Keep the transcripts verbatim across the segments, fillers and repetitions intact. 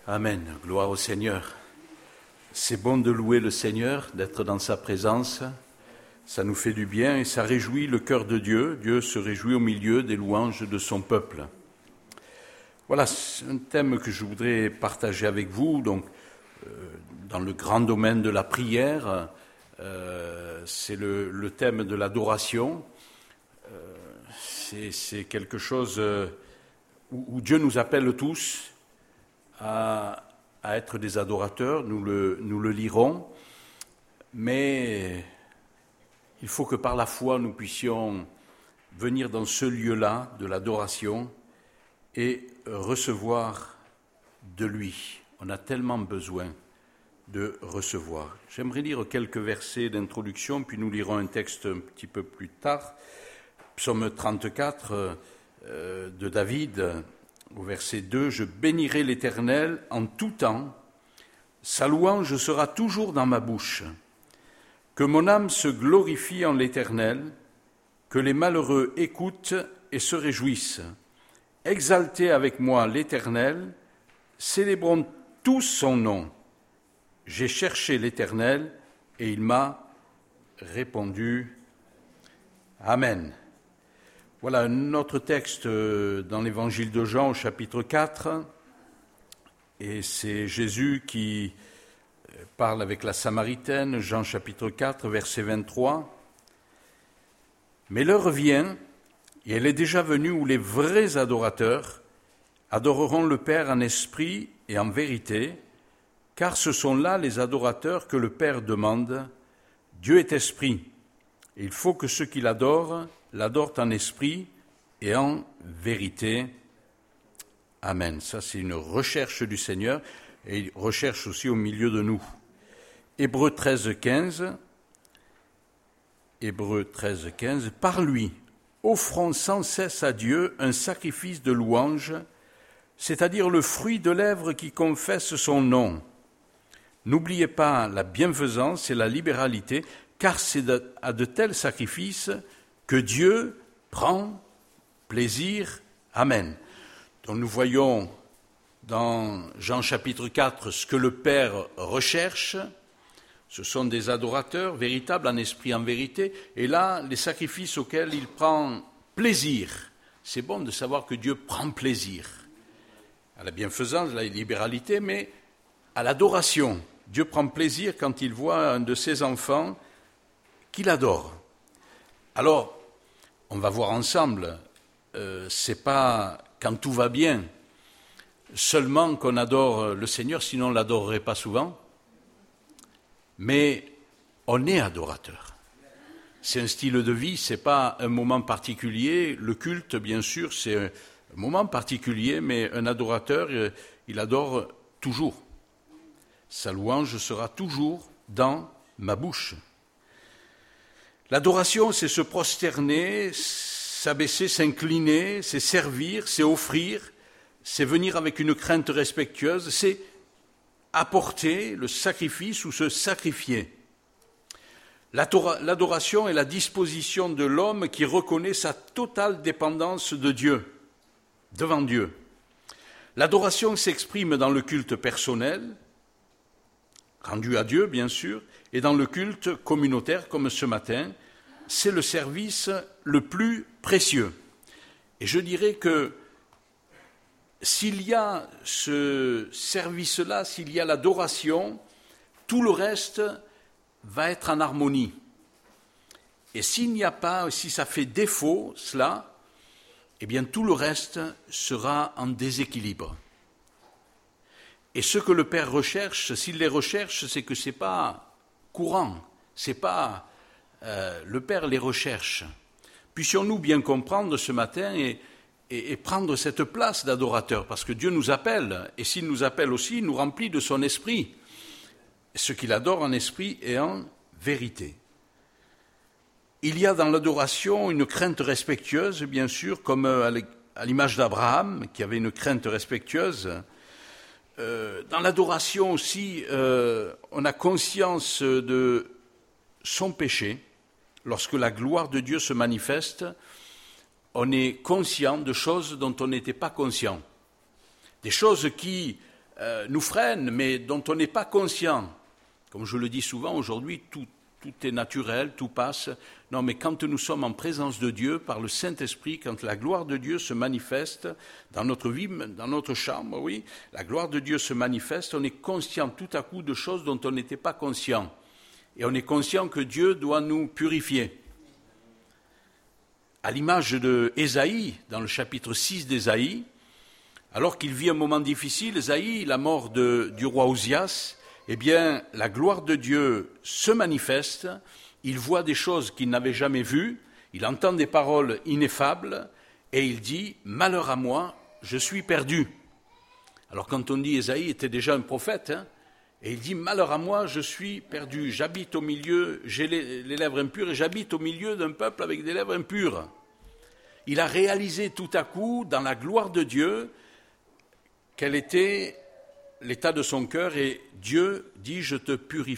Amen. Gloire au Seigneur. C'est bon de louer le Seigneur, d'être dans sa présence. Ça nous fait du bien et ça réjouit le cœur de Dieu. Dieu se réjouit au milieu des louanges de son peuple. Voilà, c'est un thème que je voudrais partager avec vous. Donc, euh, dans le grand domaine de la prière, euh, c'est le, le thème de l'adoration. Euh, c'est, c'est quelque chose euh, où, où Dieu nous appelle tous à, à être des adorateurs. Nous le, nous le lirons, mais il faut que par la foi nous puissions venir dans ce lieu-là de l'adoration et recevoir de lui. On a tellement besoin de recevoir. J'aimerais lire quelques versets d'introduction, puis nous lirons un texte un petit peu plus tard. Psaume trente-quatre euh, de David, au verset deux, « Je bénirai l'Éternel en tout temps, sa louange sera toujours dans ma bouche. Que mon âme se glorifie en l'Éternel, que les malheureux écoutent et se réjouissent. Exaltez avec moi l'Éternel, célébrons tous son nom. J'ai cherché l'Éternel et il m'a répondu. Amen. » Voilà un autre texte dans l'évangile de Jean au chapitre quatre, et c'est Jésus qui parle avec la Samaritaine, Jean chapitre quatre, verset vingt-trois. « Mais l'heure vient, et elle est déjà venue, où les vrais adorateurs adoreront le Père en esprit et en vérité, car ce sont là les adorateurs que le Père demande. Dieu est esprit, et il faut que ceux qui l'adorent l'adorent en esprit et en vérité. Amen. » Ça, c'est une recherche du Seigneur, et il recherche aussi au milieu de nous. Hébreux treize, quinze. Hébreux treize, quinze. « Par lui, offrons sans cesse à Dieu un sacrifice de louange, c'est-à-dire le fruit de lèvres qui confesse son nom. N'oubliez pas la bienfaisance et la libéralité, car c'est à de tels sacrifices que Dieu prend plaisir. » Amen. Donc nous voyons dans Jean chapitre quatre ce que le Père recherche. Ce sont des adorateurs véritables en esprit, en vérité. Et là, les sacrifices auxquels il prend plaisir. C'est bon de savoir que Dieu prend plaisir à la bienfaisance, à la libéralité, mais à l'adoration. Dieu prend plaisir quand il voit un de ses enfants qu'il adore. Alors, on va voir ensemble, euh, c'est pas quand tout va bien seulement qu'on adore le Seigneur, sinon on ne l'adorerait pas souvent, mais on est adorateur. C'est un style de vie, ce n'est pas un moment particulier. Le culte, bien sûr, c'est un moment particulier, mais un adorateur, il adore toujours. Sa louange sera toujours dans ma bouche. L'adoration, c'est se prosterner, s'abaisser, s'incliner, c'est servir, c'est offrir, c'est venir avec une crainte respectueuse, c'est apporter le sacrifice ou se sacrifier. L'adoration est la disposition de l'homme qui reconnaît sa totale dépendance de Dieu, devant Dieu. L'adoration s'exprime dans le culte personnel, rendu à Dieu, bien sûr, et dans le culte communautaire, comme ce matin. C'est le service le plus précieux. Et je dirais que s'il y a ce service-là, s'il y a l'adoration, tout le reste va être en harmonie. Et s'il n'y a pas, si ça fait défaut, cela, eh bien tout le reste sera en déséquilibre. Et ce que le Père recherche, s'il les recherche, c'est que ce n'est pas courant, c'est pas euh, le Père les recherche. Puissions-nous bien comprendre ce matin et, et, et prendre cette place d'adorateur, parce que Dieu nous appelle, et s'il nous appelle aussi, il nous remplit de son esprit, ce qu'il adore en esprit et en vérité. Il y a dans l'adoration une crainte respectueuse, bien sûr, comme à l'image d'Abraham, qui avait une crainte respectueuse. Euh, dans l'adoration aussi, euh, on a conscience de son péché. Lorsque la gloire de Dieu se manifeste, on est conscient de choses dont on n'était pas conscient. Des choses qui euh, nous freinent, mais dont on n'est pas conscient. Comme je le dis souvent, aujourd'hui, tout, tout est naturel, tout passe. Non, mais quand nous sommes en présence de Dieu, par le Saint-Esprit, quand la gloire de Dieu se manifeste dans notre vie, dans notre chambre, oui, la gloire de Dieu se manifeste, on est conscient tout à coup de choses dont on n'était pas conscient. Et on est conscient que Dieu doit nous purifier. À l'image de Ésaïe, dans le chapitre six d'Ésaïe, alors qu'il vit un moment difficile, Ésaïe, la mort de, du roi Osias, eh bien, la gloire de Dieu se manifeste, il voit des choses qu'il n'avait jamais vues, il entend des paroles ineffables, et il dit « Malheur à moi, je suis perdu ». Alors quand on dit Ésaïe était déjà un prophète, hein, et il dit « Malheur à moi, je suis perdu, j'habite au milieu, j'ai les, les lèvres impures, et j'habite au milieu d'un peuple avec des lèvres impures ». Il a réalisé tout à coup, dans la gloire de Dieu, quel était l'état de son cœur, et Dieu dit « Je te purifie ».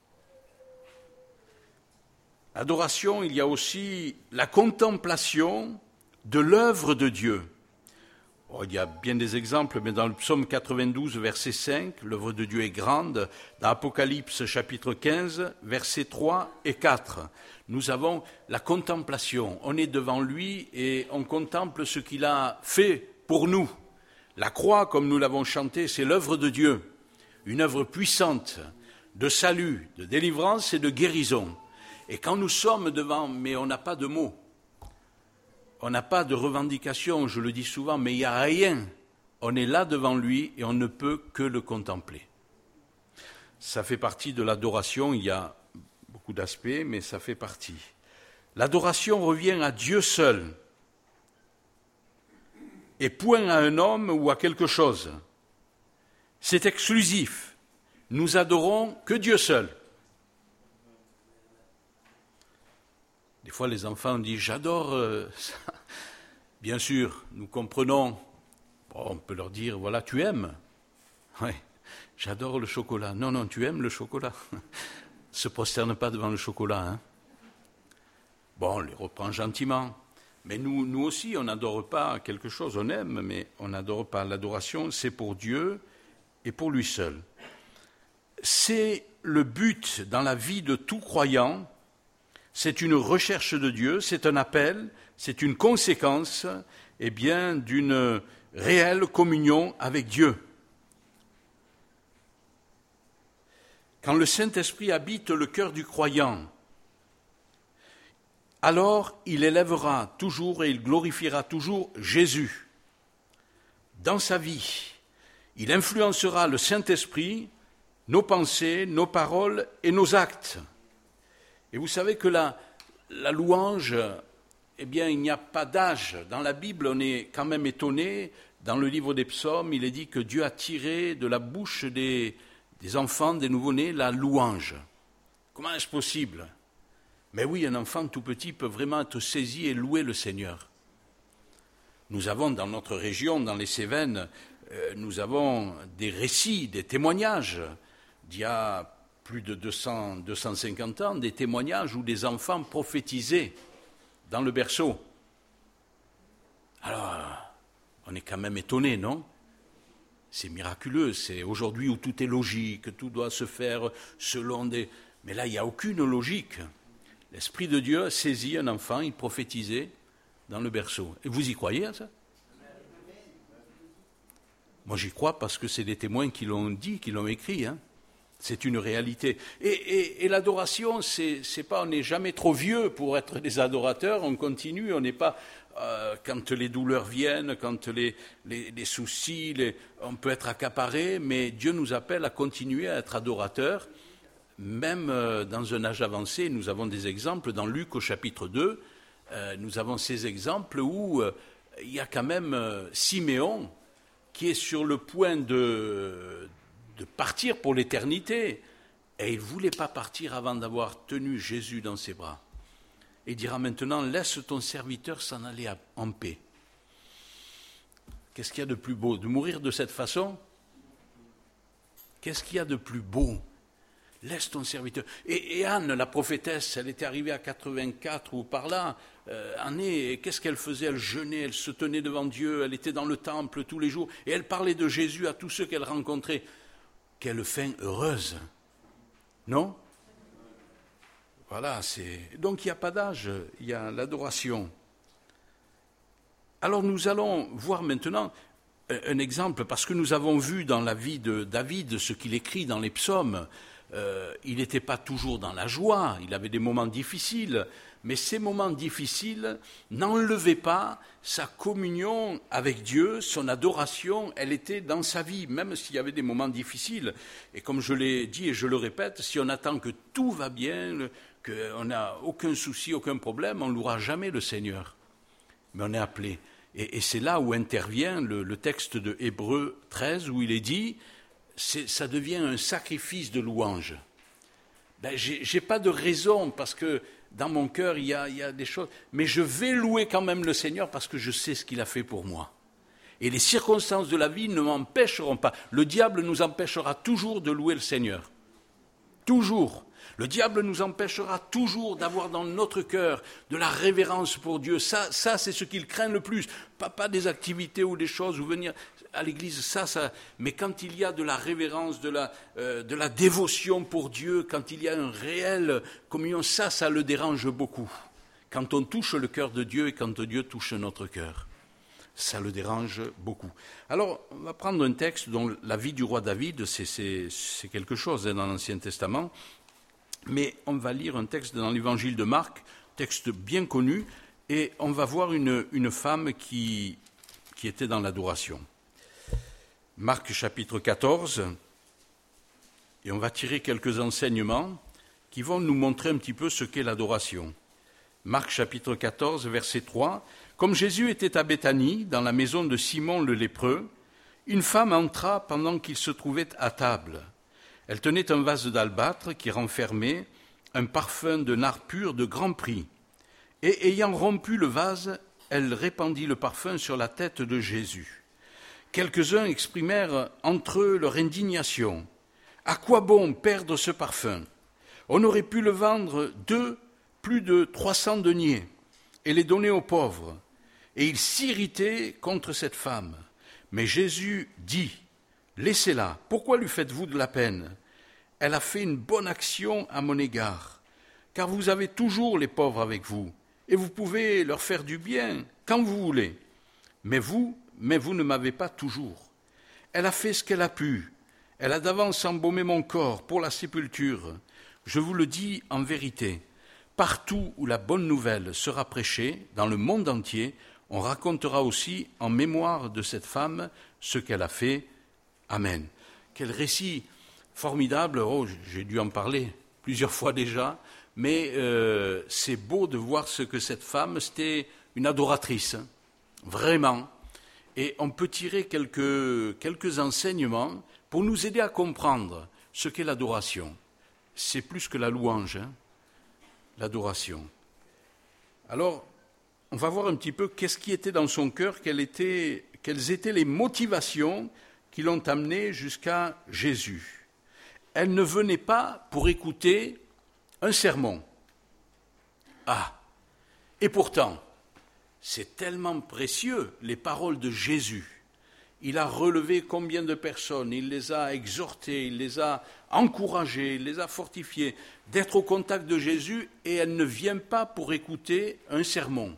Adoration, il y a aussi la contemplation de l'œuvre de Dieu. Oh, il y a bien des exemples, mais dans le psaume quatre-vingt-douze, verset cinq, l'œuvre de Dieu est grande. Dans Apocalypse, chapitre quinze, versets trois et quatre, nous avons la contemplation. On est devant lui et on contemple ce qu'il a fait pour nous. La croix, comme nous l'avons chanté, c'est l'œuvre de Dieu, une œuvre puissante de salut, de délivrance et de guérison. Et quand nous sommes devant, mais on n'a pas de mots, on n'a pas de revendication, je le dis souvent, mais il n'y a rien. On est là devant lui et on ne peut que le contempler. Ça fait partie de l'adoration, il y a beaucoup d'aspects, mais ça fait partie. L'adoration revient à Dieu seul, et point à un homme ou à quelque chose. C'est exclusif. Nous adorons que Dieu seul. Des fois, les enfants disent « j'adore euh, ça ». Bien sûr, nous comprenons. Bon, on peut leur dire « voilà, tu aimes ». Oui, j'adore le chocolat. Non, non, tu aimes le chocolat. Se prosterne pas devant le chocolat. Hein. Bon, on les reprend gentiment. Mais nous, nous aussi, on n'adore pas quelque chose. On aime, mais on n'adore pas. L'adoration, c'est pour Dieu et pour lui seul. C'est le but dans la vie de tout croyant. C'est une recherche de Dieu, c'est un appel, c'est une conséquence eh bien, d'une réelle communion avec Dieu. Quand le Saint-Esprit habite le cœur du croyant, alors il élèvera toujours et il glorifiera toujours Jésus. Dans sa vie, il influencera le Saint-Esprit, nos pensées, nos paroles et nos actes. Et vous savez que la, la louange, eh bien, il n'y a pas d'âge. Dans la Bible, on est quand même étonné. Dans le livre des psaumes, il est dit que Dieu a tiré de la bouche des, des enfants, des nouveau-nés, la louange. Comment est-ce possible ? Mais oui, un enfant tout petit peut vraiment être saisi et louer le Seigneur. Nous avons dans notre région, dans les Cévennes, euh, nous avons des récits, des témoignages d'il y a plus de deux cents, deux cent cinquante ans, des témoignages où des enfants prophétisaient dans le berceau. Alors, on est quand même étonné, non ? C'est miraculeux, c'est aujourd'hui où tout est logique, tout doit se faire selon des... Mais là, il n'y a aucune logique. L'Esprit de Dieu a saisi un enfant, il prophétisait dans le berceau. Et vous y croyez à ça ? Moi, j'y crois parce que c'est des témoins qui l'ont dit, qui l'ont écrit, hein. C'est une réalité. Et, et, et l'adoration, c'est, c'est pas, on n'est jamais trop vieux pour être des adorateurs, on continue, on n'est pas, euh, quand les douleurs viennent, quand les, les, les soucis, les, on peut être accaparé, mais Dieu nous appelle à continuer à être adorateurs, même euh, dans un âge avancé. Nous avons des exemples dans Luc au chapitre deux, euh, nous avons ces exemples où euh, il y a quand même euh, Siméon qui est sur le point de... de partir pour l'éternité. Et il ne voulait pas partir avant d'avoir tenu Jésus dans ses bras. Et il dira maintenant, laisse ton serviteur s'en aller en paix. Qu'est-ce qu'il y a de plus beau ? De mourir de cette façon ? Qu'est-ce qu'il y a de plus beau ? laisse ton serviteur. Et, et Anne, la prophétesse, elle était arrivée à quatre-vingt-quatre ou par là, euh, année, et qu'est-ce qu'elle faisait? Elle jeûnait, elle se tenait devant Dieu, elle était dans le temple tous les jours, et elle parlait de Jésus à tous ceux qu'elle rencontrait. Quelle fin heureuse, non? Voilà, c'est... Donc il n'y a pas d'âge, il y a l'adoration. Alors nous allons voir maintenant un exemple, parce que nous avons vu dans la vie de David ce qu'il écrit dans les psaumes. Euh, il n'était pas toujours dans la joie, il avait des moments difficiles, mais ces moments difficiles n'enlevaient pas sa communion avec Dieu, son adoration, elle était dans sa vie, même s'il y avait des moments difficiles. Et comme je l'ai dit et je le répète, si on attend que tout va bien, qu'on n'a aucun souci, aucun problème, on ne louera jamais le Seigneur. Mais on est appelé. Et, et c'est là où intervient le, le texte de Hébreux treize, où il est dit... C'est, ça devient un sacrifice de louange. Ben, j'ai, j'ai pas de raison, parce que dans mon cœur, il y a, il y a des choses, mais je vais louer quand même le Seigneur parce que je sais ce qu'il a fait pour moi. Et les circonstances de la vie ne m'empêcheront pas. Le diable nous empêchera toujours de louer le Seigneur. Toujours. Le diable nous empêchera toujours d'avoir dans notre cœur de la révérence pour Dieu. Ça, ça c'est ce qu'il craint le plus. Pas, pas des activités ou des choses, ou venir à l'église, ça, ça. Mais quand il y a de la révérence, de la, euh, de la dévotion pour Dieu, quand il y a une réelle communion, ça, ça le dérange beaucoup. Quand on touche le cœur de Dieu et quand Dieu touche notre cœur, ça le dérange beaucoup. Alors, on va prendre un texte dont la vie du roi David, c'est, c'est, c'est quelque chose hein, dans l'Ancien Testament. Mais on va lire un texte dans l'évangile de Marc, texte bien connu, et on va voir une, une femme qui, qui était dans l'adoration. Marc chapitre quatorze, et on va tirer quelques enseignements qui vont nous montrer un petit peu ce qu'est l'adoration. Marc chapitre quatorze, verset trois. Comme Jésus était à Béthanie, dans la maison de Simon le lépreux, une femme entra pendant qu'il se trouvait à table. Elle tenait un vase d'albâtre qui renfermait un parfum de nard pur de grand prix. Et ayant rompu le vase, elle répandit le parfum sur la tête de Jésus. Quelques-uns exprimèrent entre eux leur indignation. « À quoi bon perdre ce parfum? On aurait pu le vendre de plus de trois cents deniers et les donner aux pauvres. » Et ils s'irritaient contre cette femme. Mais Jésus dit « Laissez-la, pourquoi lui faites-vous de la peine? Elle a fait une bonne action à mon égard, car vous avez toujours les pauvres avec vous, et vous pouvez leur faire du bien quand vous voulez. Mais vous, mais vous ne m'avez pas toujours. Elle a fait ce qu'elle a pu. Elle a d'avance embaumé mon corps pour la sépulture. Je vous le dis en vérité, partout où la bonne nouvelle sera prêchée, dans le monde entier, on racontera aussi en mémoire de cette femme ce qu'elle a fait. Amen. » Quel récit formidable. Oh, j'ai dû en parler plusieurs fois déjà, mais euh, c'est beau de voir ce que cette femme, c'était une adoratrice, hein, vraiment. Et on peut tirer quelques, quelques enseignements pour nous aider à comprendre ce qu'est l'adoration. C'est plus que la louange, hein, l'adoration. Alors, on va voir un petit peu qu'est-ce qui était dans son cœur, quelles étaient, quelles étaient les motivations qui l'ont amené jusqu'à Jésus. Elle ne venait pas pour écouter un sermon. Ah, et pourtant, c'est tellement précieux, les paroles de Jésus. Il a relevé combien de personnes, il les a exhortées, il les a encouragées, il les a fortifiées d'être au contact de Jésus, et elle ne vient pas pour écouter un sermon.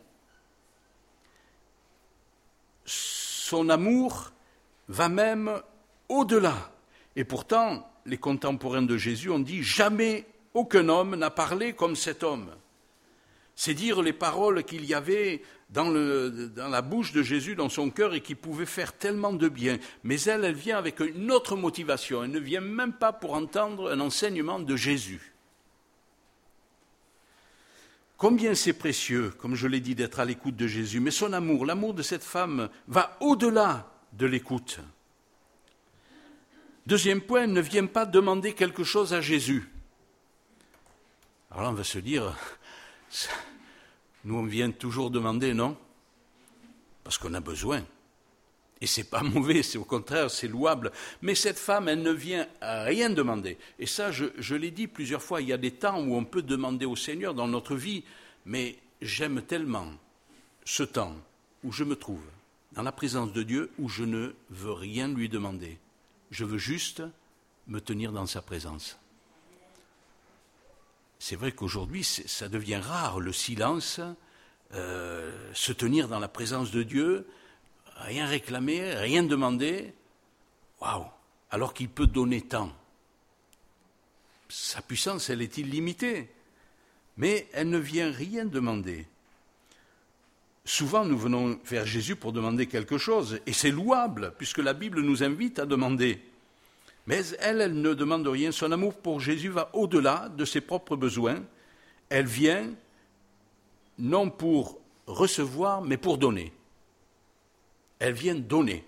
Son amour va même au-delà. Et pourtant, les contemporains de Jésus ont dit « Jamais aucun homme n'a parlé comme cet homme ». C'est dire les paroles qu'il y avait dans, le, dans la bouche de Jésus, dans son cœur, et qui pouvaient faire tellement de bien. Mais elle, elle vient avec une autre motivation. Elle ne vient même pas pour entendre un enseignement de Jésus. Combien c'est précieux, comme je l'ai dit, d'être à l'écoute de Jésus. Mais son amour, l'amour de cette femme, va au-delà de l'écoute. Deuxième point, elle ne vient pas demander quelque chose à Jésus. Alors là, on va se dire, nous on vient toujours demander, non? Parce qu'on a besoin. Et c'est pas mauvais, c'est au contraire, c'est louable. Mais cette femme, elle ne vient à rien demander. Et ça, je, je l'ai dit plusieurs fois, il y a des temps où on peut demander au Seigneur dans notre vie, mais j'aime tellement ce temps où je me trouve dans la présence de Dieu, où je ne veux rien lui demander. Je veux juste me tenir dans sa présence. C'est vrai qu'aujourd'hui, c'est, ça devient rare, le silence, euh, se tenir dans la présence de Dieu, rien réclamer, rien demander, waouh, alors qu'il peut donner tant. Sa puissance, elle est illimitée, mais elle ne vient rien demander. Souvent, nous venons vers Jésus pour demander quelque chose, et c'est louable, puisque la Bible nous invite à demander. Mais elle, elle ne demande rien. Son amour pour Jésus va au-delà de ses propres besoins. Elle vient non pour recevoir, mais pour donner. Elle vient donner.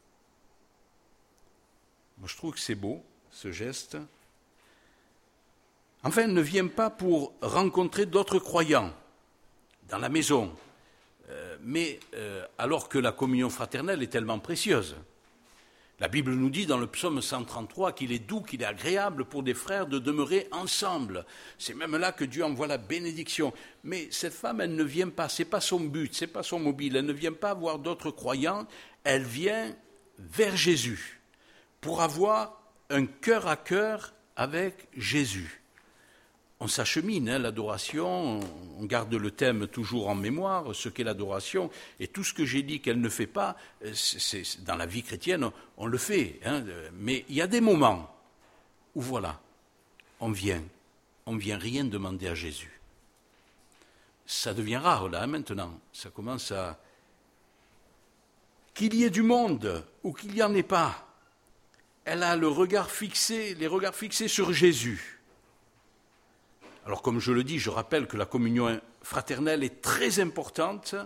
Moi, je trouve que c'est beau, ce geste. Enfin, elle ne vient pas pour rencontrer d'autres croyants dans la maison, euh, mais euh, alors que la communion fraternelle est tellement précieuse. La Bible nous dit dans le psaume cent trente-trois qu'il est doux, qu'il est agréable pour des frères de demeurer ensemble. C'est même là que Dieu envoie la bénédiction. Mais cette femme, elle ne vient pas, ce n'est pas son but, ce n'est pas son mobile, elle ne vient pas voir d'autres croyants, elle vient vers Jésus pour avoir un cœur à cœur avec Jésus. On s'achemine, hein, l'adoration, on garde le thème toujours en mémoire, ce qu'est l'adoration, et tout ce que j'ai dit qu'elle ne fait pas, c'est, c'est, dans la vie chrétienne, on le fait. Hein, mais il y a des moments où, voilà, on vient, on ne vient rien demander à Jésus. Ça devient rare, là, hein, maintenant. Ça commence à... Qu'il y ait du monde ou qu'il n'y en ait pas, elle a le regard fixé, les regards fixés sur Jésus. Alors, comme je le dis, je rappelle que la communion fraternelle est très importante.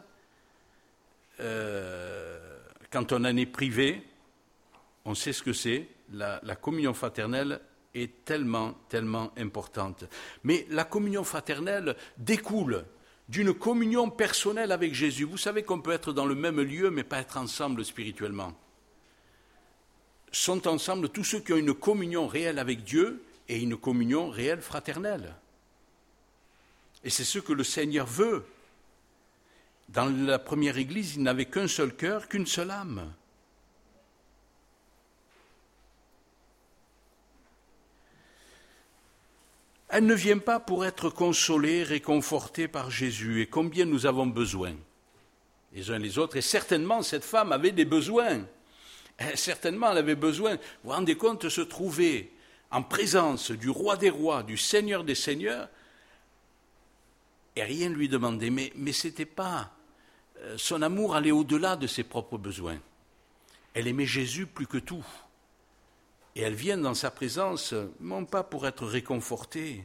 Euh, quand on en est privé, on sait ce que c'est. La, la communion fraternelle est tellement, tellement importante. Mais la communion fraternelle découle d'une communion personnelle avec Jésus. Vous savez qu'on peut être dans le même lieu, mais pas être ensemble spirituellement. Sont ensemble tous ceux qui ont une communion réelle avec Dieu et une communion réelle fraternelle. Et c'est ce que le Seigneur veut. Dans la première Église, il n'avait qu'un seul cœur, qu'une seule âme. Elle ne vient pas pour être consolée, réconfortée par Jésus. Et combien nous avons besoin, les uns les autres. Et certainement, cette femme avait des besoins. Certainement, elle avait besoin. Vous vous rendez compte, se trouver en présence du roi des rois, du Seigneur des seigneurs, et rien lui demander. Mais, mais ce n'était pas... Son amour allait au-delà de ses propres besoins. Elle aimait Jésus plus que tout. Et elle vient dans sa présence, non pas pour être réconfortée,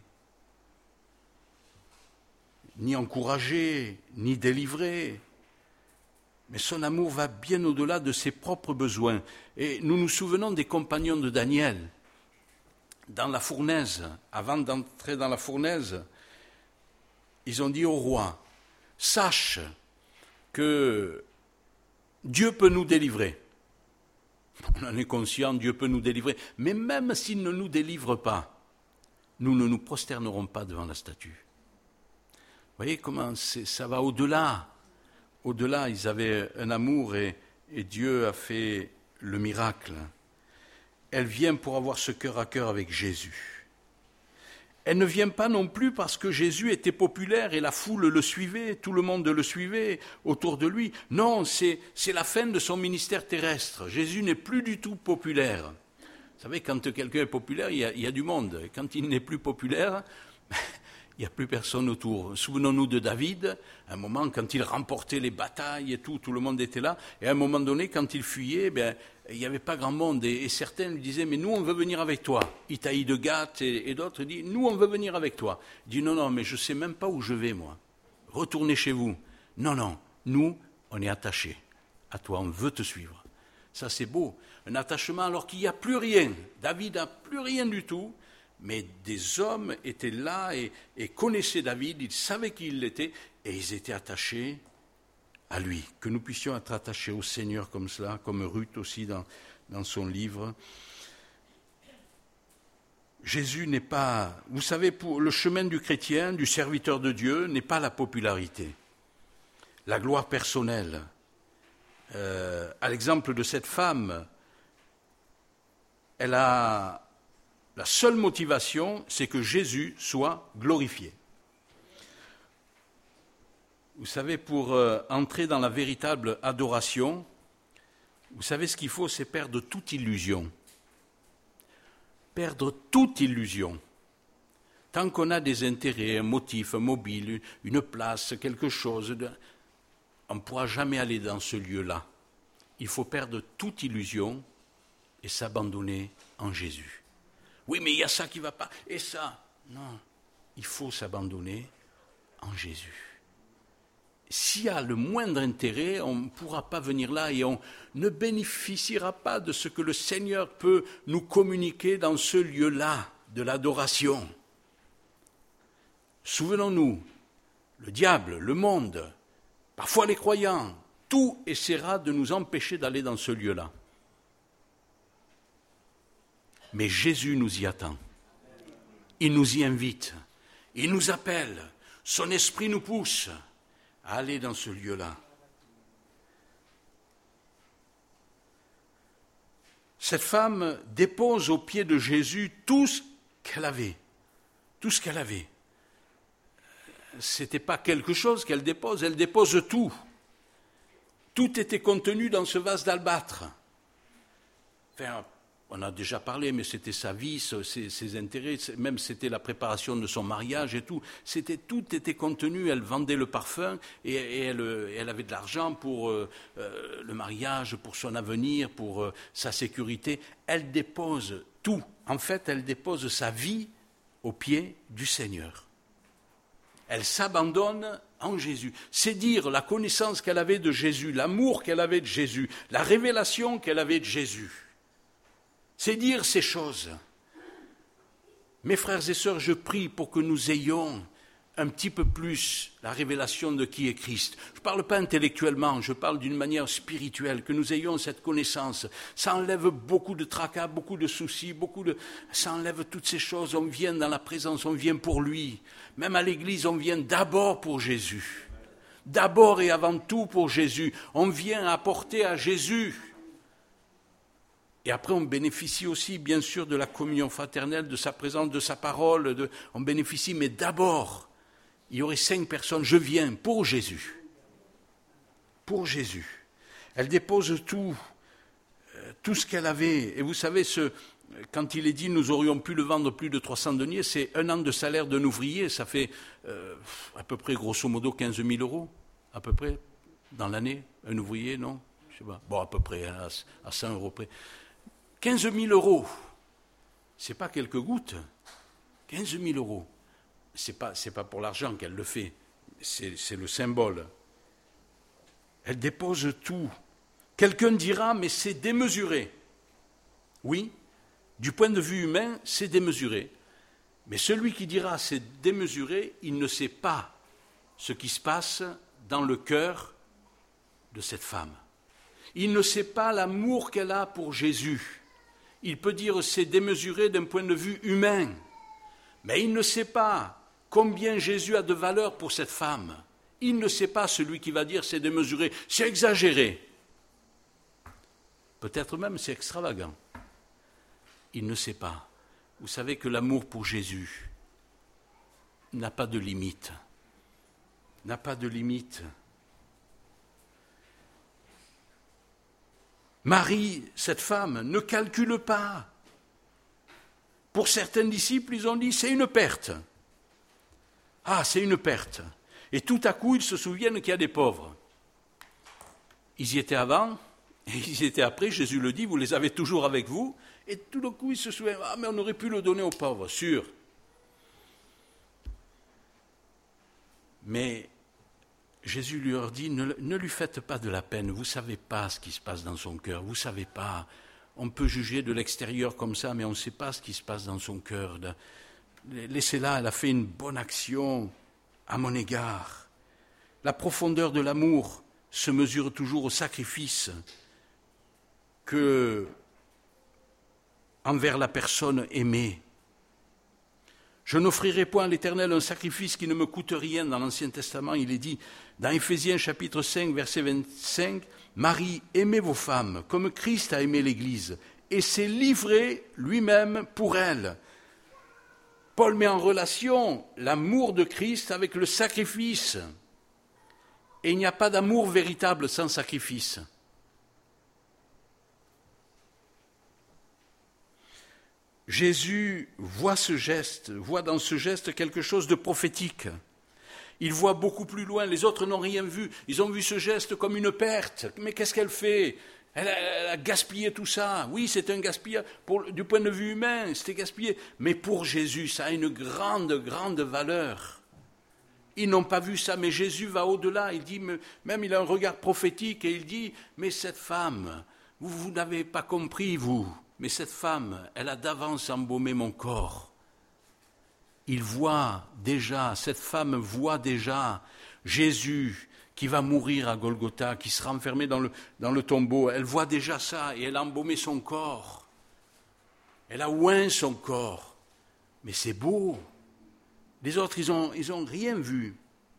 ni encouragée, ni délivrée, mais son amour va bien au-delà de ses propres besoins. Et nous nous souvenons des compagnons de Daniel, dans la fournaise, avant d'entrer dans la fournaise, ils ont dit au roi, « Sache que Dieu peut nous délivrer. » On en est conscient, Dieu peut nous délivrer. Mais même s'il ne nous délivre pas, nous ne nous prosternerons pas devant la statue. Vous voyez comment c'est, ça va au-delà. Au-delà, ils avaient un amour et, et Dieu a fait le miracle. Elle vient pour avoir ce cœur à cœur avec Jésus. Elle ne vient pas non plus parce que Jésus était populaire et la foule le suivait, tout le monde le suivait autour de lui. Non, c'est, c'est la fin de son ministère terrestre. Jésus n'est plus du tout populaire. Vous savez, quand quelqu'un est populaire, il y a, il y a du monde. Quand il n'est plus populaire, il n'y a plus personne autour. Souvenons-nous de David, à un moment, quand il remportait les batailles et tout, tout le monde était là. Et à un moment donné, quand il fuyait, ben, il n'y avait pas grand monde. Et, et certains lui disaient, mais nous, on veut venir avec toi. Itaï de Gath et, et d'autres disent, nous, on veut venir avec toi. Il dit, non, non, mais je ne sais même pas où je vais, moi. Retournez chez vous. Non, non, nous, on est attachés à toi, on veut te suivre. Ça, c'est beau. Un attachement alors qu'il n'y a plus rien. David n'a plus rien du tout. Mais des hommes étaient là et, et connaissaient David, ils savaient qui il était, et ils étaient attachés à lui, que nous puissions être attachés au Seigneur comme cela, comme Ruth aussi dans, dans son livre. Jésus n'est pas, vous savez, pour le chemin du chrétien, du serviteur de Dieu, n'est pas la popularité, la gloire personnelle. Euh, à l'exemple de cette femme, elle a la seule motivation, c'est que Jésus soit glorifié. Vous savez, pour euh, entrer dans la véritable adoration, vous savez ce qu'il faut, c'est perdre toute illusion. Perdre toute illusion. Tant qu'on a des intérêts, un motif, un mobile, une place, quelque chose, de... on ne pourra jamais aller dans ce lieu-là. Il faut perdre toute illusion et s'abandonner en Jésus. Oui, mais il y a ça qui ne va pas, et ça. Non, il faut s'abandonner en Jésus. S'il y a le moindre intérêt, on ne pourra pas venir là et on ne bénéficiera pas de ce que le Seigneur peut nous communiquer dans ce lieu-là de l'adoration. Souvenons-nous, le diable, le monde, parfois les croyants, tout essaiera de nous empêcher d'aller dans ce lieu-là. Mais Jésus nous y attend. Il nous y invite. Il nous appelle. Son esprit nous pousse à aller dans ce lieu-là. Cette femme dépose aux pieds de Jésus tout ce qu'elle avait. Tout ce qu'elle avait. Ce n'était pas quelque chose qu'elle dépose, elle dépose tout. Tout était contenu dans ce vase d'albâtre. Enfin, on a déjà parlé, mais c'était sa vie, ses, ses intérêts, même c'était la préparation de son mariage et tout. C'était, tout était contenu, elle vendait le parfum et, et elle, elle avait de l'argent pour euh, euh, le mariage, pour son avenir, pour euh, sa sécurité. Elle dépose tout. En fait, elle dépose sa vie aux pieds du Seigneur. Elle s'abandonne en Jésus. C'est dire la connaissance qu'elle avait de Jésus, l'amour qu'elle avait de Jésus, la révélation qu'elle avait de Jésus. C'est dire ces choses. Mes frères et sœurs, je prie pour que nous ayons un petit peu plus la révélation de qui est Christ. Je ne parle pas intellectuellement, je parle d'une manière spirituelle, que nous ayons cette connaissance. Ça enlève beaucoup de tracas, beaucoup de soucis, beaucoup de... ça enlève toutes ces choses. On vient dans la présence, on vient pour lui. Même à l'église, on vient d'abord pour Jésus. D'abord et avant tout pour Jésus. On vient apporter à Jésus. Et après, on bénéficie aussi, bien sûr, de la communion fraternelle, de sa présence, de sa parole. De... On bénéficie, mais d'abord, il y aurait cinq personnes. Je viens pour Jésus. Pour Jésus. Elle dépose tout, euh, tout ce qu'elle avait. Et vous savez, ce, quand il est dit, nous aurions pu le vendre plus de trois cents deniers, c'est un an de salaire d'un ouvrier. Ça fait euh, à peu près, grosso modo, quinze mille euros, à peu près, dans l'année. Un ouvrier, non? Je sais pas. Bon, à peu près, hein, à cent euros près. quinze mille euros, ce n'est pas quelques gouttes. quinze mille euros, ce n'est pas, c'est pas pour l'argent qu'elle le fait, c'est, c'est le symbole. Elle dépose tout. Quelqu'un dira, mais c'est démesuré. Oui, du point de vue humain, c'est démesuré. Mais celui qui dira c'est démesuré, il ne sait pas ce qui se passe dans le cœur de cette femme. Il ne sait pas l'amour qu'elle a pour Jésus. Il peut dire c'est démesuré d'un point de vue humain, mais il ne sait pas combien Jésus a de valeur pour cette femme. Il ne sait pas celui qui va dire c'est démesuré, c'est exagéré. Peut-être même c'est extravagant. Il ne sait pas. Vous savez que l'amour pour Jésus n'a pas de limite. N'a pas de limite. Marie, cette femme, ne calcule pas. Pour certains disciples, ils ont dit, c'est une perte. Ah, c'est une perte. Et tout à coup, ils se souviennent qu'il y a des pauvres. Ils y étaient avant, et ils y étaient après, Jésus le dit, vous les avez toujours avec vous. Et tout d'un coup, ils se souviennent, ah, mais on aurait pu le donner aux pauvres, sûr. Mais Jésus leur dit, ne, ne lui faites pas de la peine, vous ne savez pas ce qui se passe dans son cœur, vous ne savez pas. On peut juger de l'extérieur comme ça, mais on ne sait pas ce qui se passe dans son cœur. Laissez-la, elle a fait une bonne action à mon égard. La profondeur de l'amour se mesure toujours au sacrifice que envers la personne aimée. Je n'offrirai point à l'Éternel un sacrifice qui ne me coûte rien. Dans l'Ancien Testament, il est dit, dans Éphésiens chapitre cinq, verset vingt-cinq, « Marie, aimez vos femmes, comme Christ a aimé l'Église, et s'est livré lui-même pour elle. » Paul met en relation l'amour de Christ avec le sacrifice. Et il n'y a pas d'amour véritable sans sacrifice. Jésus voit ce geste, voit dans ce geste quelque chose de prophétique. Il voit beaucoup plus loin, les autres n'ont rien vu. Ils ont vu ce geste comme une perte. Mais qu'est-ce qu'elle fait ? Elle a, elle a gaspillé tout ça. Oui, c'est un gaspillage. Pour, du point de vue humain, c'était gaspillé. Mais pour Jésus, ça a une grande, grande valeur. Ils n'ont pas vu ça, mais Jésus va au-delà. Il dit, même il a un regard prophétique, et il dit, mais cette femme, vous, vous n'avez pas compris, vous. Mais cette femme, elle a d'avance embaumé mon corps. Il voit déjà, cette femme voit déjà Jésus qui va mourir à Golgotha, qui sera enfermé dans le, dans le tombeau. Elle voit déjà ça et elle a embaumé son corps. Elle a oint son corps. Mais c'est beau. Les autres, ils n'ont ils ont rien vu.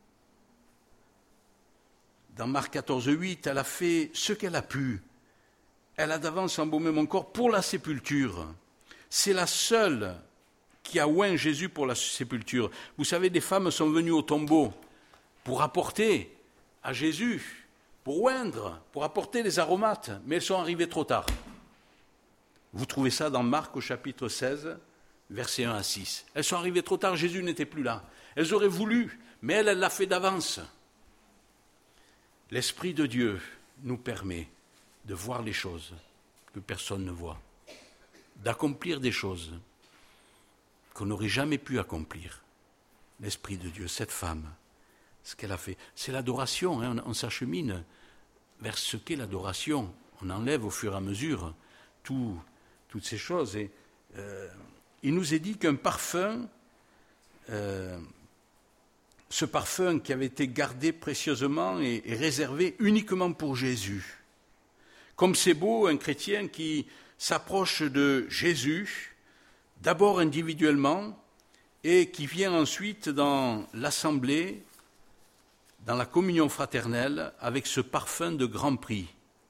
Dans Marc quatorze, huit, elle a fait ce qu'elle a pu. Elle a d'avance embaumé mon corps pour la sépulture. C'est la seule qui a oint Jésus pour la sépulture. Vous savez, des femmes sont venues au tombeau pour apporter à Jésus, pour oindre, pour apporter les aromates, mais elles sont arrivées trop tard. Vous trouvez ça dans Marc au chapitre seize, versets un à six. Elles sont arrivées trop tard, Jésus n'était plus là. Elles auraient voulu, mais elle, elle l'a fait d'avance. L'Esprit de Dieu nous permet de voir les choses que personne ne voit, d'accomplir des choses qu'on n'aurait jamais pu accomplir. L'Esprit de Dieu, cette femme, ce qu'elle a fait, c'est l'adoration, hein, on, on s'achemine vers ce qu'est l'adoration. On enlève au fur et à mesure tout, toutes ces choses. Et euh, il nous est dit qu'un parfum, euh, ce parfum qui avait été gardé précieusement et, et réservé uniquement pour Jésus. Comme c'est beau, un chrétien qui s'approche de Jésus, d'abord individuellement, et qui vient ensuite dans l'assemblée, dans la communion fraternelle, avec ce parfum de grand prix.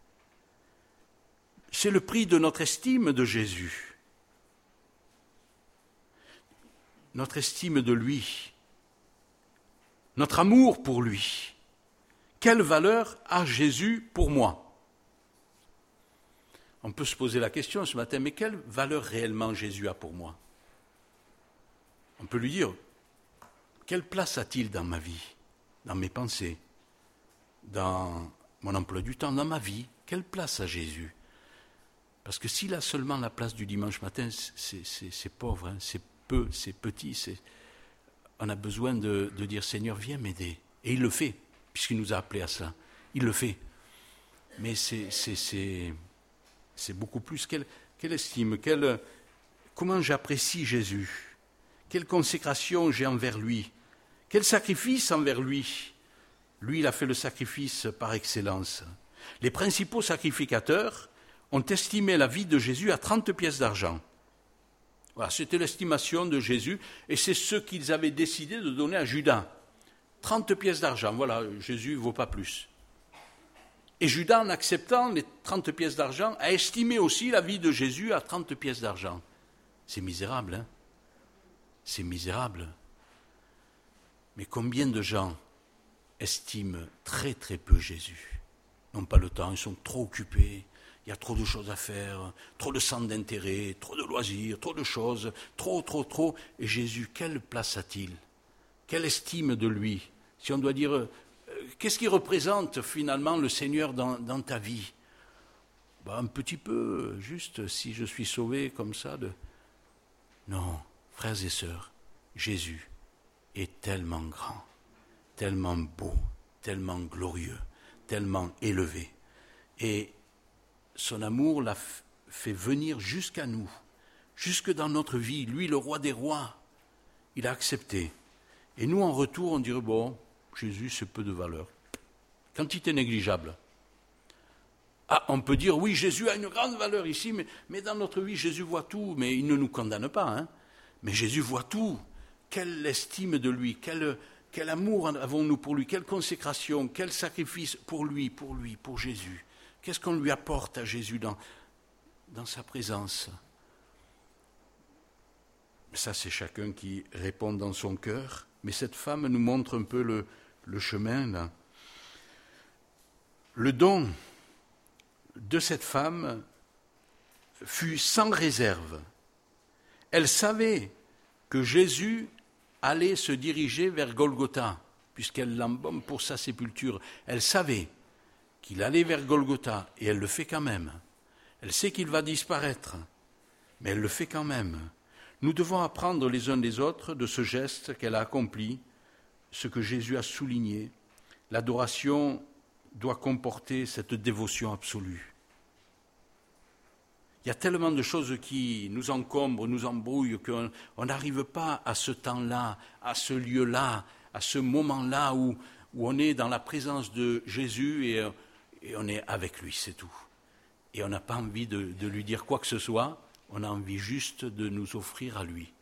C'est le prix de notre estime de Jésus, notre estime de lui, notre amour pour lui. Quelle valeur a Jésus pour moi ? On peut se poser la question ce matin, mais quelle valeur réellement Jésus a pour moi ? On peut lui dire, quelle place a-t-il dans ma vie, dans mes pensées, dans mon emploi du temps, dans ma vie ? Quelle place a Jésus ? Parce que s'il a seulement la place du dimanche matin, c'est, c'est, c'est pauvre, hein, c'est peu, c'est petit. C'est... On a besoin de, de dire, Seigneur, viens m'aider. Et il le fait, puisqu'il nous a appelés à cela. Il le fait. Mais c'est... c'est, c'est C'est beaucoup plus. Quelle, quelle estime, quelle, comment j'apprécie Jésus, quelle consécration j'ai envers lui, quel sacrifice envers lui. Lui, il a fait le sacrifice par excellence. Les principaux sacrificateurs ont estimé la vie de Jésus à trente pièces d'argent. Voilà, c'était l'estimation de Jésus, et c'est ce qu'ils avaient décidé de donner à Judas. trente pièces d'argent, voilà, Jésus ne vaut pas plus. Et Judas, en acceptant les trente pièces d'argent, a estimé aussi la vie de Jésus à trente pièces d'argent. C'est misérable, hein ? C'est misérable. Mais combien de gens estiment très très peu Jésus ? Ils n'ont pas le temps, ils sont trop occupés, il y a trop de choses à faire, trop de centres d'intérêt, trop de loisirs, trop de choses, trop, trop, trop. Et Jésus, quelle place a-t-il ? Quelle estime de lui ? Si on doit dire... Qu'est-ce qui représente finalement le Seigneur dans, dans ta vie ? Ben, un petit peu, juste si je suis sauvé comme ça. De... Non, frères et sœurs, Jésus est tellement grand, tellement beau, tellement glorieux, tellement élevé. Et son amour l'a fait venir jusqu'à nous, jusque dans notre vie. Lui, le roi des rois, il a accepté. Et nous, en retour, on dirait, bon, Jésus, c'est peu de valeur. quantité négligeable. Ah, on peut dire, oui, Jésus a une grande valeur ici, mais, mais dans notre vie, Jésus voit tout, mais il ne nous condamne pas. Hein. Mais Jésus voit tout. Quelle estime de lui, quel, quel amour avons-nous pour lui, quelle consécration, quel sacrifice pour lui, pour lui, pour Jésus. Qu'est-ce qu'on lui apporte à Jésus dans, dans sa présence? Ça, c'est chacun qui répond dans son cœur. Mais cette femme nous montre un peu le, le chemin, là. Le don de cette femme fut sans réserve. Elle savait que Jésus allait se diriger vers Golgotha, puisqu'elle l'embaume pour sa sépulture. Elle savait qu'il allait vers Golgotha, et elle le fait quand même. Elle sait qu'il va disparaître, mais elle le fait quand même. Nous devons apprendre les uns des autres de ce geste qu'elle a accompli, ce que Jésus a souligné. L'adoration doit comporter cette dévotion absolue. Il y a tellement de choses qui nous encombrent, nous embrouillent, qu'on n'arrive pas à ce temps-là, à ce lieu-là, à ce moment-là où, où on est dans la présence de Jésus et, et on est avec lui, c'est tout. Et on n'a pas envie de, de lui dire quoi que ce soit, on a envie juste de nous offrir à lui.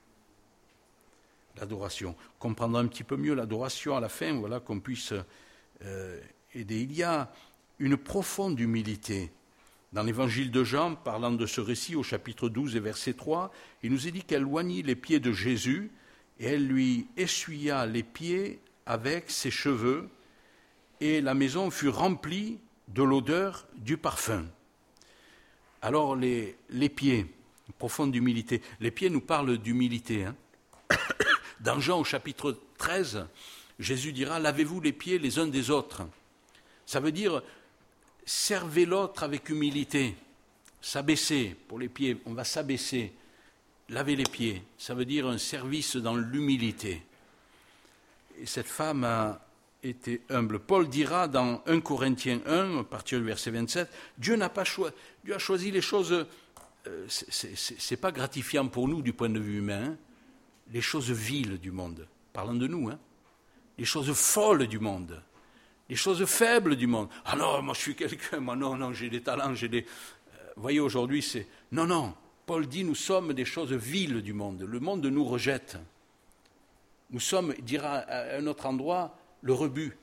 L'adoration. Comprendre un petit peu mieux l'adoration à la fin, voilà, qu'on puisse euh, aider. Il y a une profonde humilité. Dans l'évangile de Jean, parlant de ce récit au chapitre douze et verset trois, il nous est dit qu'elle oignit les pieds de Jésus et elle lui essuya les pieds avec ses cheveux et la maison fut remplie de l'odeur du parfum. Alors les, les pieds, profonde humilité, les pieds nous parlent d'humilité. Hein. Dans Jean au chapitre treize, Jésus dira « Lavez-vous les pieds les uns des autres ». Ça veut dire servez l'autre avec humilité, s'abaisser pour les pieds, on va s'abaisser, laver les pieds, ça veut dire un service dans l'humilité. Et cette femme a été humble. Paul dira dans un Corinthiens un, à partir du verset vingt-sept, Dieu n'a pas choisi, Dieu a choisi les choses, euh, c'est pas gratifiant pour nous du point de vue humain, hein, les choses viles du monde, parlant de nous, hein, les choses folles du monde. Les choses faibles du monde. Ah non, moi je suis quelqu'un, moi non, non, j'ai des talents, j'ai des... Euh, vous voyez, aujourd'hui, c'est... Non, non, Paul dit, nous sommes des choses viles du monde. Le monde nous rejette. Nous sommes, il dira à un autre endroit, le rebut.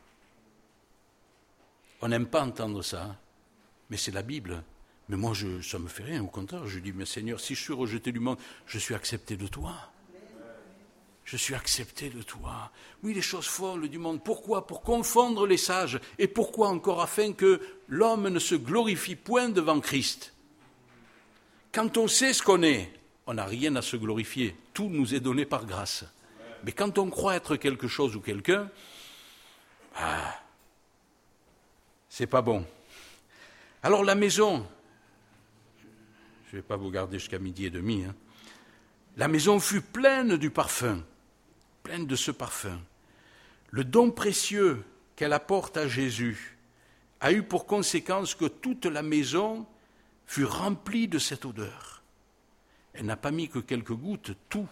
On n'aime pas entendre ça, hein, mais c'est la Bible. Mais moi, je, ça ne me fait rien, au contraire, je dis, mais Seigneur, si je suis rejeté du monde, je suis accepté de toi. Je suis accepté de toi. Oui, les choses folles du monde. Pourquoi? Pour confondre les sages. Et pourquoi encore? Afin que l'homme ne se glorifie point devant Christ. Quand on sait ce qu'on est, on n'a rien à se glorifier. Tout nous est donné par grâce. Mais quand on croit être quelque chose ou quelqu'un, ah, c'est pas bon. Alors la maison, je ne vais pas vous garder jusqu'à midi et demi, hein. La maison fut pleine du parfum. Pleine de ce parfum. Le don précieux qu'elle apporte à Jésus a eu pour conséquence que toute la maison fut remplie de cette odeur. Elle n'a pas mis que quelques gouttes, tout.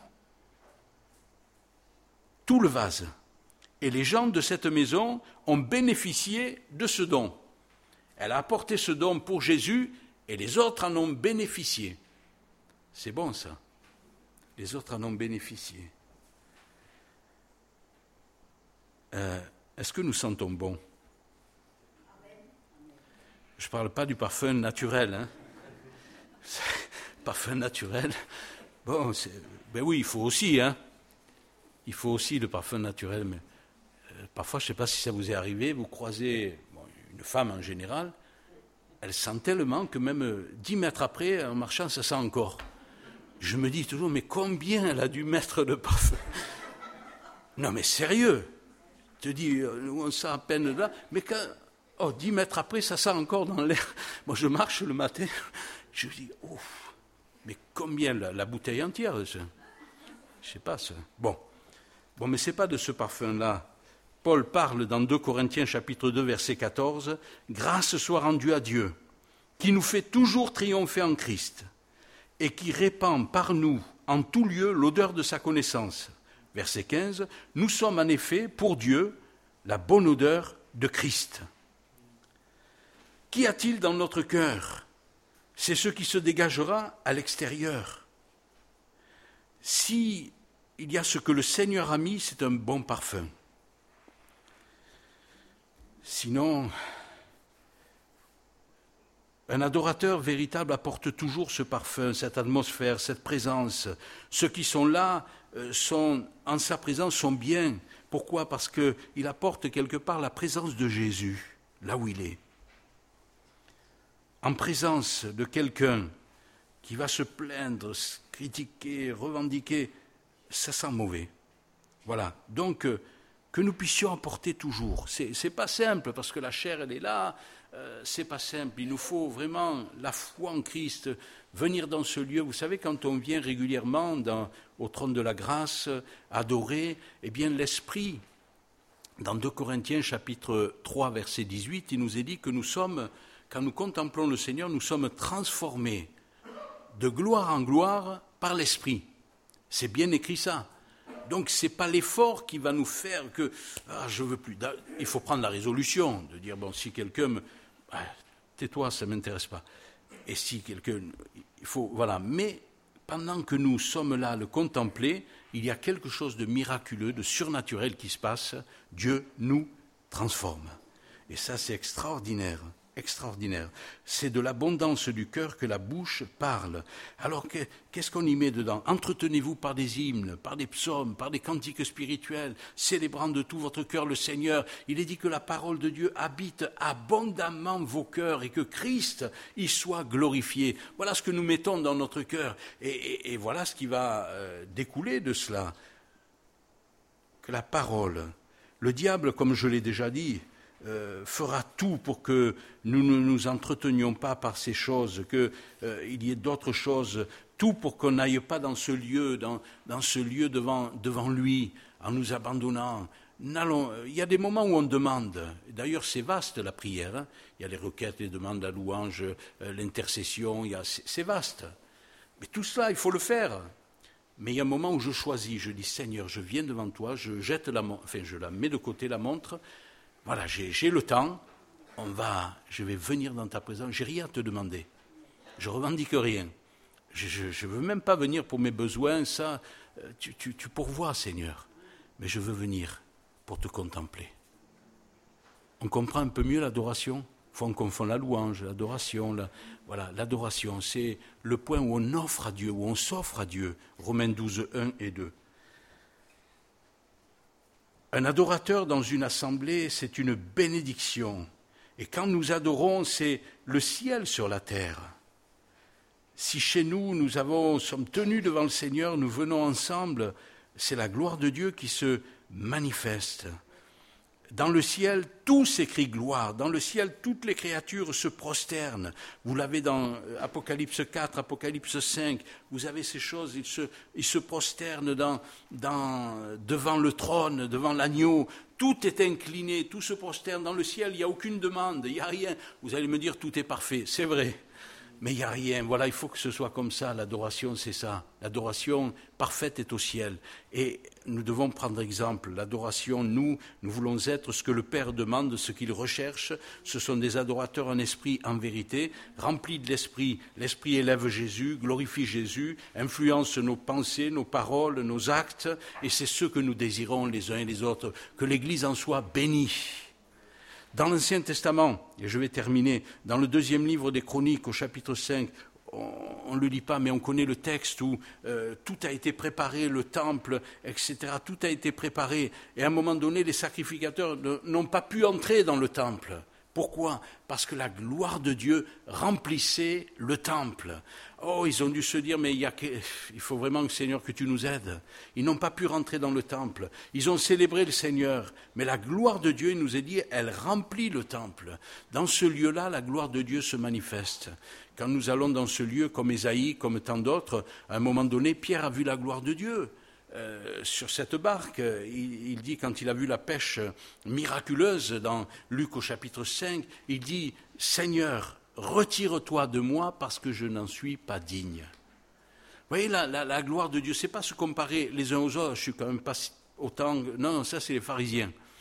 Tout le vase. Et les gens de cette maison ont bénéficié de ce don. Elle a apporté ce don pour Jésus et les autres en ont bénéficié. C'est bon ça. Les autres en ont bénéficié. Euh, est-ce que nous sentons bon? Je ne parle pas du parfum naturel. Hein. Parfum naturel, bon, c'est, ben oui, il faut aussi, hein. Il faut aussi le parfum naturel, mais euh, parfois, je ne sais pas si ça vous est arrivé, vous croisez bon, une femme en général, elle sent tellement que même euh, dix mètres après, en marchant, ça sent encore. Je me dis toujours, mais combien elle a dû mettre de parfum? Non, mais sérieux. Je te dis, on sent à peine là, mais quand, oh, dix mètres après, ça sent encore dans l'air. Moi, je marche le matin, je dis, oh, mais combien la, la bouteille entière, ça? Je ne sais pas, ça. Bon, bon, mais ce n'est pas de ce parfum-là. Paul parle dans deux Corinthiens chapitre deux, verset quatorze, « Grâce soit rendue à Dieu, qui nous fait toujours triompher en Christ, et qui répand par nous, en tout lieu, l'odeur de sa connaissance. » Verset quinze, « Nous sommes en effet, pour Dieu, la bonne odeur de Christ. Qu'y a-t-il dans notre cœur? C'est ce qui se dégagera à l'extérieur. Si il y a ce que le Seigneur a mis, c'est un bon parfum. Sinon, un adorateur véritable apporte toujours ce parfum, cette atmosphère, cette présence. Ceux qui sont là, euh, sont, en sa présence, sont bien. Pourquoi? Parce qu'il apporte quelque part la présence de Jésus, là où il est. En présence de quelqu'un qui va se plaindre, se critiquer, revendiquer, ça sent mauvais. Voilà. Donc, euh, que nous puissions apporter toujours. C'est, c'est pas simple, parce que la chair, elle est là, euh, c'est pas simple. Il nous faut vraiment la foi en Christ, venir dans ce lieu. Vous savez, quand on vient régulièrement dans, au trône de la grâce, adorer, eh bien, l'Esprit, dans deux Corinthiens, chapitre trois, verset dix-huit, il nous est dit que nous sommes, quand nous contemplons le Seigneur, nous sommes transformés de gloire en gloire par l'Esprit. C'est bien écrit ça. Donc ce n'est pas l'effort qui va nous faire que ah, je veux plus. Il faut prendre la résolution de dire bon, si quelqu'un me ah, tais-toi, ça ne m'intéresse pas. Et si quelqu'un il faut voilà. Mais pendant que nous sommes là à le contempler, il y a quelque chose de miraculeux, de surnaturel qui se passe. Dieu nous transforme. Et ça, c'est extraordinaire. Extraordinaire. C'est de l'abondance du cœur que la bouche parle. Alors que, qu'est-ce qu'on y met dedans? Entretenez-vous par des hymnes, par des psaumes, par des cantiques spirituels, célébrant de tout votre cœur le Seigneur. Il est dit que la parole de Dieu habite abondamment vos cœurs et que Christ y soit glorifié. Voilà ce que nous mettons dans notre cœur. Et, et, et voilà ce qui va euh, découler de cela. Que la parole, le diable, comme je l'ai déjà dit, Euh, fera tout pour que nous ne nous entretenions pas par ces choses, qu'il euh, y ait d'autres choses, tout pour qu'on n'aille pas dans ce lieu, dans, dans ce lieu devant, devant lui, en nous abandonnant. N'allons, il y a des moments où on demande, d'ailleurs c'est vaste la prière, hein. Il y a les requêtes, les demandes, la louange, euh, l'intercession, il y a, c'est, c'est vaste. Mais tout cela, il faut le faire. Mais il y a un moment où je choisis, je dis Seigneur, je viens devant toi, je jette la montre, enfin je la mets de côté la montre. Voilà, j'ai, j'ai le temps, on va, je vais venir dans ta présence, j'ai rien à te demander, je revendique rien, je ne veux même pas venir pour mes besoins, ça, tu, tu, tu pourvois Seigneur, mais je veux venir pour te contempler. On comprend un peu mieux l'adoration, faut on confond la louange, l'adoration, la, voilà, l'adoration, c'est le point où on offre à Dieu, où on s'offre à Dieu, Romains douze, un et deux. Un adorateur dans une assemblée, c'est une bénédiction. Et quand nous adorons, c'est le ciel sur la terre. Si chez nous, nous avons, sommes tenus devant le Seigneur, nous venons ensemble, c'est la gloire de Dieu qui se manifeste. Dans le ciel, tout s'écrit gloire. Dans le ciel, toutes les créatures se prosternent. Vous l'avez dans Apocalypse quatre, Apocalypse cinq. Vous avez ces choses, ils se, ils se prosternent dans, dans, devant le trône, devant l'agneau. Tout est incliné, tout se prosterne. Dans le ciel, il n'y a aucune demande, il n'y a rien. Vous allez me dire, tout est parfait. C'est vrai. Mais il n'y a rien. Voilà, il faut que ce soit comme ça. L'adoration, c'est ça. L'adoration parfaite est au ciel. Et nous devons prendre exemple. L'adoration, nous, nous voulons être ce que le Père demande, ce qu'il recherche. Ce sont des adorateurs en esprit, en vérité, remplis de l'esprit. L'esprit élève Jésus, glorifie Jésus, influence nos pensées, nos paroles, nos actes. Et c'est ce que nous désirons les uns et les autres. Que l'Église en soit bénie. Dans l'Ancien Testament, et je vais terminer, dans le deuxième livre des Chroniques, au chapitre cinq, on ne le lit pas, mais on connaît le texte où euh, tout a été préparé, le temple, et cetera. Tout a été préparé. Et à un moment donné, les sacrificateurs ne, n'ont pas pu entrer dans le temple. Pourquoi? Parce que la gloire de Dieu remplissait le temple. Oh, ils ont dû se dire, mais il, y a que... il faut vraiment, Seigneur, que tu nous aides. Ils n'ont pas pu rentrer dans le temple. Ils ont célébré le Seigneur. Mais la gloire de Dieu, il nous est dit, elle remplit le temple. Dans ce lieu-là, la gloire de Dieu se manifeste. Quand nous allons dans ce lieu, comme Ésaïe, comme tant d'autres, à un moment donné, Pierre a vu la gloire de Dieu. Euh, sur cette barque, il, il dit, quand il a vu la pêche miraculeuse dans Luc au chapitre cinq, il dit « Seigneur, retire-toi de moi parce que je n'en suis pas digne. » Vous voyez, la, la, la gloire de Dieu, ce n'est pas se comparer les uns aux autres, je ne suis quand même pas autant... Non, non, ça c'est les pharisiens.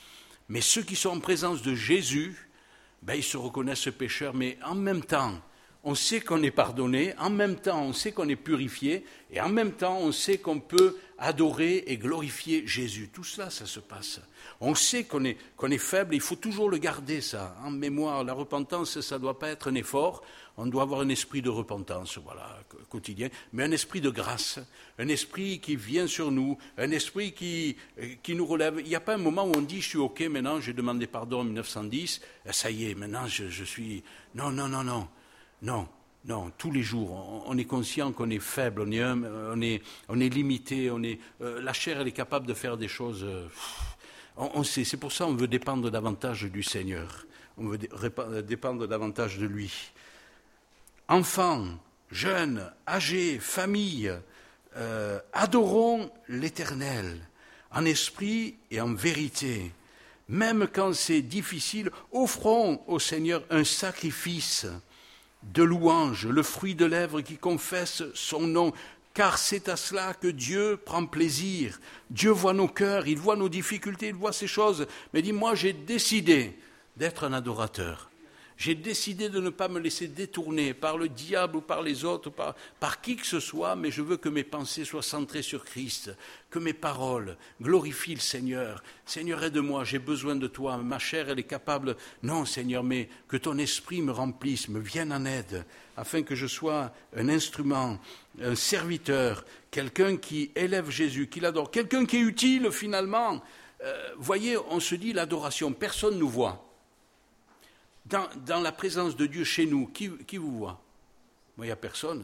Mais ceux qui sont en présence de Jésus, ben, ils se reconnaissent pécheurs, mais en même temps, on sait qu'on est pardonné, en même temps, on sait qu'on est purifié, et en même temps, on sait qu'on peut adorer et glorifier Jésus. Tout cela, ça se passe. On sait qu'on est, qu'on est faible, il faut toujours le garder, ça, en mémoire. La repentance, ça ne doit pas être un effort, on doit avoir un esprit de repentance, voilà, quotidien, mais un esprit de grâce, un esprit qui vient sur nous, un esprit qui, qui nous relève. Il n'y a pas un moment où on dit, je suis OK, maintenant, j'ai demandé pardon en mille neuf cent dix, ça y est, maintenant, je, je suis... Non, non, non, non. Non, non, tous les jours, on, on est conscient qu'on est faible, on est, on est, on est limité, on est, euh, la chair, elle est capable de faire des choses, euh, on, on sait, c'est pour ça qu'on veut dépendre davantage du Seigneur, on veut dé, dépendre davantage de lui. Enfants, jeunes, âgés, familles, euh, adorons l'Éternel, en esprit et en vérité. Même quand c'est difficile, offrons au Seigneur un sacrifice de louange, le fruit de lèvres qui confesse son nom, car c'est à cela que Dieu prend plaisir. Dieu voit nos cœurs, il voit nos difficultés, il voit ces choses. Mais dis, moi j'ai décidé d'être un adorateur. J'ai décidé de ne pas me laisser détourner par le diable ou par les autres, par, par qui que ce soit, mais je veux que mes pensées soient centrées sur Christ, que mes paroles glorifient le Seigneur. Seigneur, aide-moi, j'ai besoin de toi, ma chair, elle est capable. Non, Seigneur, mais que ton esprit me remplisse, me vienne en aide, afin que je sois un instrument, un serviteur, quelqu'un qui élève Jésus, qui l'adore, quelqu'un qui est utile finalement. Euh, voyez, on se dit l'adoration, personne ne nous voit. Dans, dans la présence de Dieu chez nous, qui, qui vous voit? Moi, il n'y a personne.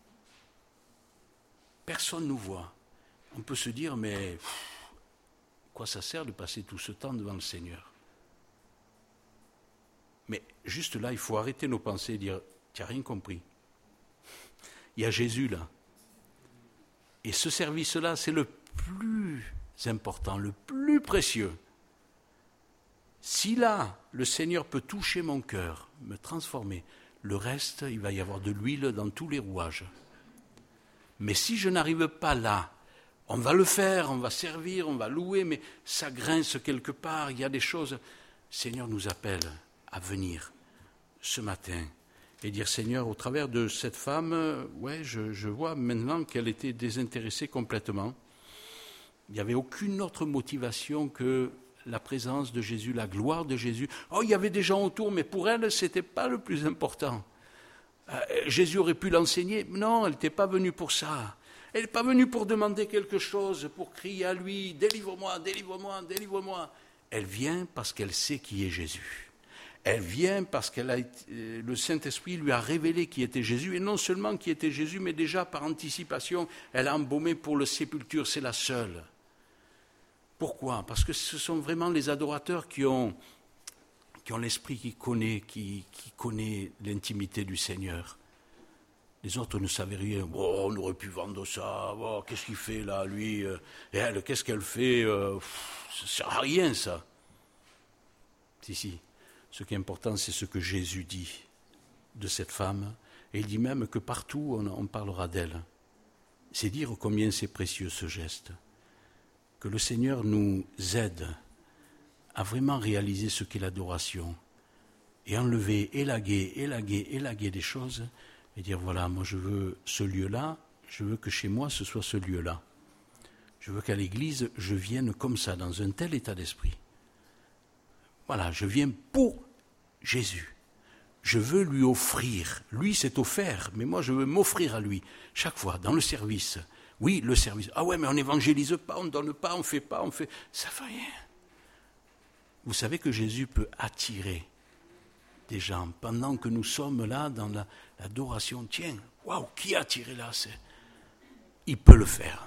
Personne ne nous voit. On peut se dire, mais pff, quoi ça sert de passer tout ce temps devant le Seigneur? Mais juste là, il faut arrêter nos pensées et dire, tu n'as rien compris. Il y a Jésus là. Et ce service-là, c'est le plus important, le plus précieux. Si là, le Seigneur peut toucher mon cœur, me transformer, le reste, il va y avoir de l'huile dans tous les rouages. Mais si je n'arrive pas là, on va le faire, on va servir, on va louer, mais ça grince quelque part, il y a des choses. Le Seigneur nous appelle à venir ce matin et dire, Seigneur, au travers de cette femme, ouais, je, je vois maintenant qu'elle était désintéressée complètement. Il n'y avait aucune autre motivation que la présence de Jésus, la gloire de Jésus. Oh, il y avait des gens autour, mais pour elle, ce n'était pas le plus important. Euh, Jésus aurait pu l'enseigner. Non, elle n'était pas venue pour ça. Elle n'est pas venue pour demander quelque chose, pour crier à lui, délivre-moi, délivre-moi, délivre-moi. Elle vient parce qu'elle sait qui est Jésus. Elle vient parce que le Saint-Esprit lui a révélé qui était Jésus, et non seulement qui était Jésus, mais déjà par anticipation, elle a embaumé pour le sépulture, c'est la seule. Pourquoi? Parce que ce sont vraiment les adorateurs qui ont, qui ont l'esprit qui connaît, qui, qui connaît l'intimité du Seigneur. Les autres ne savaient rien. Oh, on aurait pu vendre ça. Oh, qu'est-ce qu'il fait là, lui? Et elle, qu'est-ce qu'elle fait? euh, Ça ne sert à rien, ça. Si, si. Ce qui est important, c'est ce que Jésus dit de cette femme. Et il dit même que partout, on, on parlera d'elle. C'est dire combien c'est précieux, ce geste. Que le Seigneur nous aide à vraiment réaliser ce qu'est l'adoration et enlever, élaguer, élaguer, élaguer des choses et dire, voilà, moi je veux ce lieu-là, je veux que chez moi ce soit ce lieu-là. Je veux qu'à l'église, je vienne comme ça, dans un tel état d'esprit. Voilà, je viens pour Jésus. Je veux lui offrir. Lui s'est offert, mais moi je veux m'offrir à lui, chaque fois, dans le service. Oui, le service. Ah ouais, mais on n'évangélise pas, on ne donne pas, on ne fait pas, on fait... Ça ne fait rien. Vous savez que Jésus peut attirer des gens pendant que nous sommes là dans la, l'adoration. Tiens, waouh, qui a attiré là? C'est... Il peut le faire.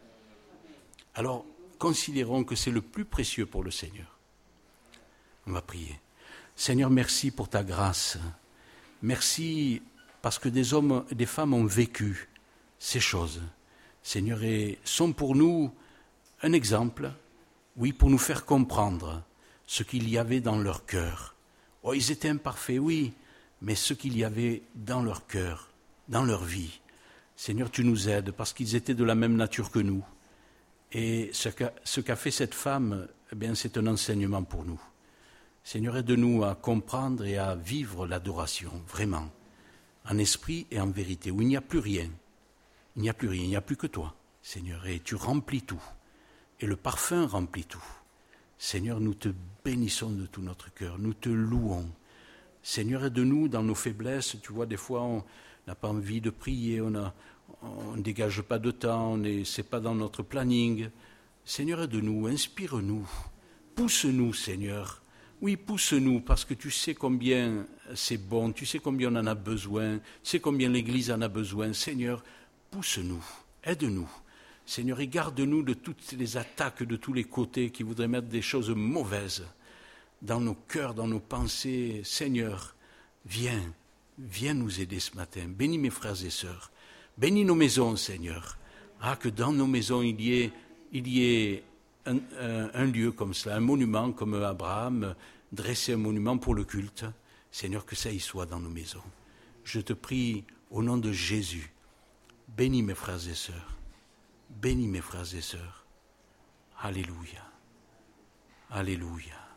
Alors, considérons que c'est le plus précieux pour le Seigneur. On va prier. Seigneur, merci pour ta grâce. Merci parce que des hommes et des femmes ont vécu ces choses. Seigneur, et sont pour nous un exemple, oui, pour nous faire comprendre ce qu'il y avait dans leur cœur. Oh, ils étaient imparfaits, oui, mais ce qu'il y avait dans leur cœur, dans leur vie. Seigneur, tu nous aides parce qu'ils étaient de la même nature que nous. Et ce qu'a, ce qu'a fait cette femme, eh bien, c'est un enseignement pour nous. Seigneur, aide-nous à comprendre et à vivre l'adoration, vraiment, en esprit et en vérité, où il n'y a plus rien. Il n'y a plus rien, il n'y a plus que toi, Seigneur, et tu remplis tout. Et le parfum remplit tout. Seigneur, nous te bénissons de tout notre cœur, nous te louons. Seigneur, aide-nous dans nos faiblesses. Tu vois, des fois, on n'a pas envie de prier, on ne dégage pas de temps, ce n'est pas dans notre planning. Seigneur, aide-nous, inspire-nous, pousse-nous, Seigneur. Oui, pousse-nous, parce que tu sais combien c'est bon, tu sais combien on en a besoin, tu sais combien l'Église en a besoin. Seigneur, pousse-nous, aide-nous. Seigneur, et garde-nous de toutes les attaques de tous les côtés qui voudraient mettre des choses mauvaises dans nos cœurs, dans nos pensées. Seigneur, viens, viens nous aider ce matin. Bénis mes frères et sœurs. Bénis nos maisons, Seigneur. Ah, que dans nos maisons, il y ait, il y ait un, un, un lieu comme cela, un monument comme Abraham, dresser un monument pour le culte. Seigneur, que ça y soit dans nos maisons. Je te prie, au nom de Jésus, bénis mes frères et sœurs. Bénis mes frères et sœurs. Alléluia. Alléluia.